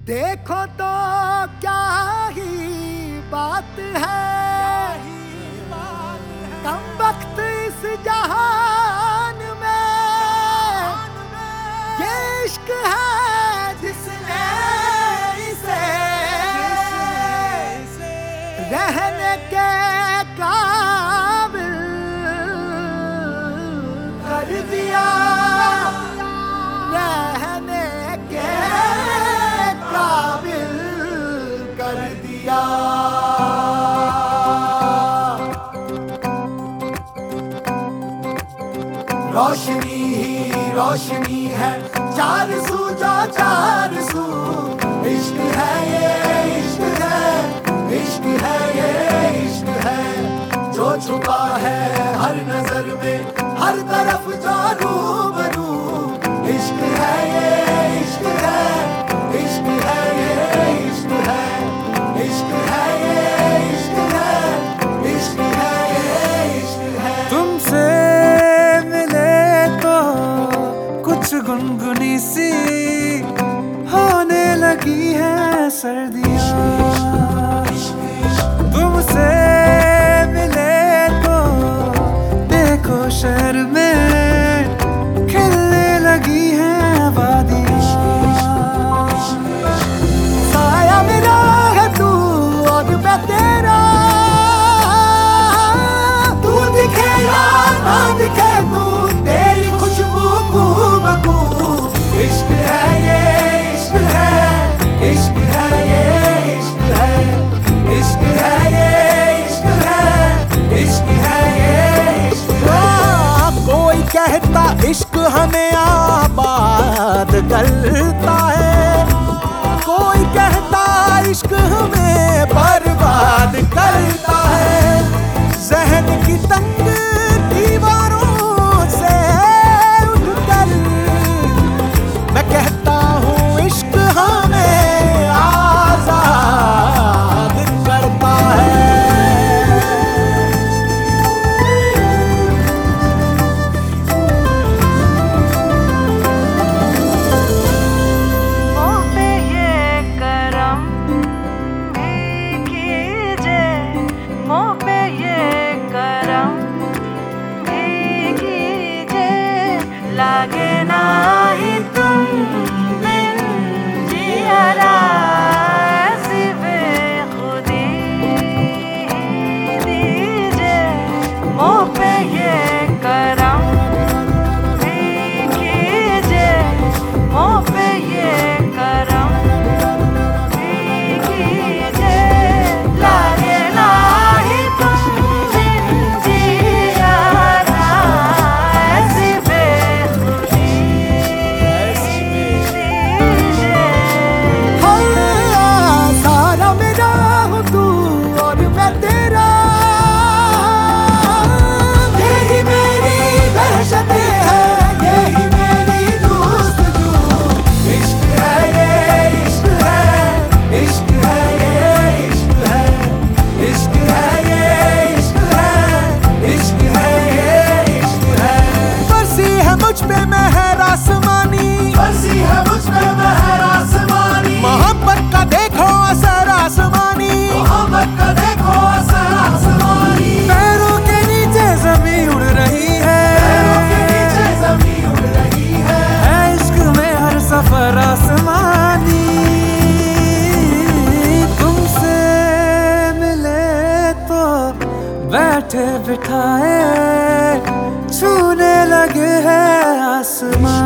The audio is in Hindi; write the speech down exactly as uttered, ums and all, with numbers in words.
देखो तो क्या ही बात है, कम वक्त इस जहान में ये इश्क है जिसने इसे रहने के काबिल कर दिया, रहने के काबिल कर दिया। रोशनी ही रोशनी है, चार सू जो चार सू, इश्क है ये इश्क है, इश्क है ये इश्क है, जो छुपा है हर नजर में, हर तरफ जो रूबरू, इश्क है ये इश्क है, इश्क है ये इश्क है, इश्क है ये इश्क है, इश्क है ये इश्क है। तुमसे कुछ गुनगुनी सी होने लगी है सर्दियाँ, तुमसे मिले तो देखो शहर में खिलने लगी है वादियाँ। साया मेरा है तू और मैं तेरा, तू दिखे या ना दिखे तू, तेरी खुशबू खूब इश्क है ये इश्क है, इश्क है ये इश्क है, इश्क है ये इश्क है, इश्क है ये इश्क है। कोई कहता इश्क हमें आबाद करता है, कोई कहता इश्क हमें बर्बाद करता है, जहन की तंग दीवारों से उठकर मैं कहता हूँ इश्क हमें आजाद करता है। मुँह पे ये करम भी कीजिए, मुँह पे ये करम भी कीजिए, लागे ना ही तुम बिन जिया ऐसी बेखुदी दीजिए, मुँह पे ये करम भी कीजिए, मुँह पे ये करम भी कीजिए, लागे ना ही तुम बिन जिया ऐसी बेखुदी दीजिए। हाँ, सारा मेरा हूँ तू और मैं तेरा, यही मेरी दहशतें हैं, यही मेरी दोस्तू, इश्क है ये इश्क है, इश्क है ये इश्क है, इश्क है ये इश्क है, इश्क है ये इश्क है। बरसी है मुझ पे मेहर आसमानी, बरसी है मुझ पे मेहर आसमानी, मोहब्बत का देखो असर आसमानी, मोहब्बत का देखो असर आसमानी। पैरों के नीचे जमीन उड़ रही है, पैरों के नीचे जमीन उड़ रही है, है इश्क में हर सफर आसमानी। तुमसे मिले तो बैठे बिठाए छूने लगे है आसमान।